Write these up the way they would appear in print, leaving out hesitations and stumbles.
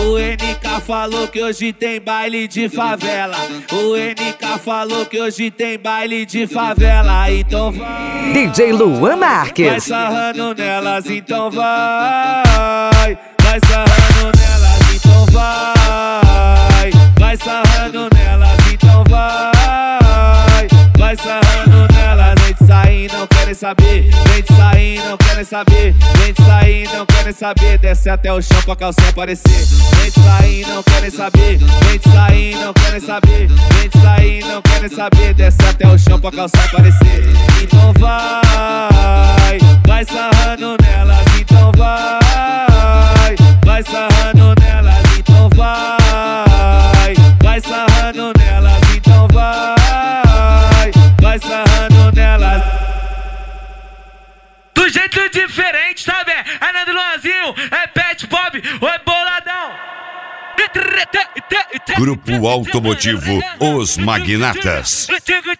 O NK falou que hoje tem baile de favela. O NK falou que hoje tem baile de favela. Então vai, DJ Luan Marques. vai sarrando nelas, então vai. Vai sarrando nelas, então vai. Vai sarrando nelas, então vai. Vai sarrando nelas, vem de sair, não querem saber. Vem de sair, não querem saber. Vem de sair, não querem saber. Desce até o chão pra calcinha aparecer. Vem de sair, não querem saber. Vem de sair, não querem saber. Vem de sair, não querem saber. Desce até o chão pra calcinha aparecer. Então vai, vai sarrando nelas, então vai. Vai sarrando nelas, então vai. Vai sarrando nelas, então vai. Vai sarrando nelas. Do jeito diferente, sabe? É Nando Luanzinho, é Pet Bob, ou é Boladão. Grupo Automotivo Os Magnatas.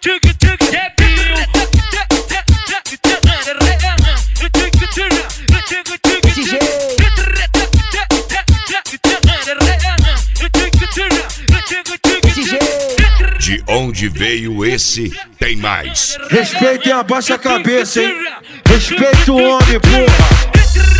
De onde veio esse, tem mais. Respeita e abaixa a cabeça, hein? Respeita o homem, porra.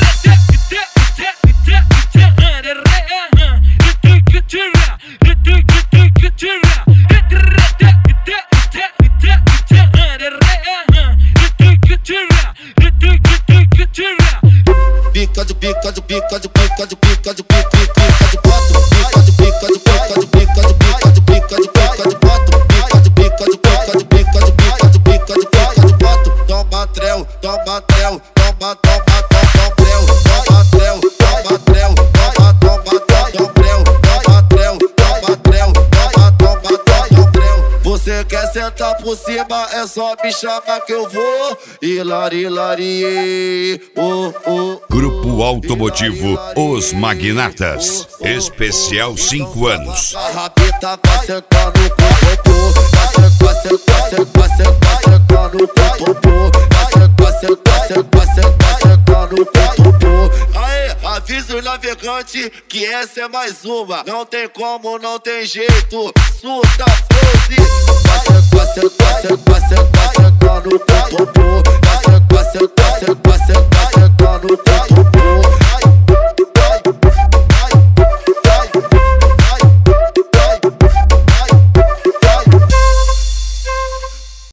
Pica de pica de pica de pica de pica de pica de quatro. Pica de pica de pica de pica de pica de pica de pica de quatro. Pica de pica de pica de pica de pica de pica de pica de quatro. Toma trel, toma trel, toma toma toma trel, toma trel, toma trel, toma toma toma trel, toma trel, toma trel, toma toma toma trel. Você quer sentar por cima, é só me chamar que eu vou. Hilari, hilari, oh, oh. Grupo Automotivo Os Magnatas. Especial 5 anos. A rabita vai sentando com o popô. Vai sentando com o popô. Vai sentando com o popô. Aê, avisa o navegante que essa é mais uma. Não tem como, não tem jeito. Surta, froze. Vai sentando com o popô.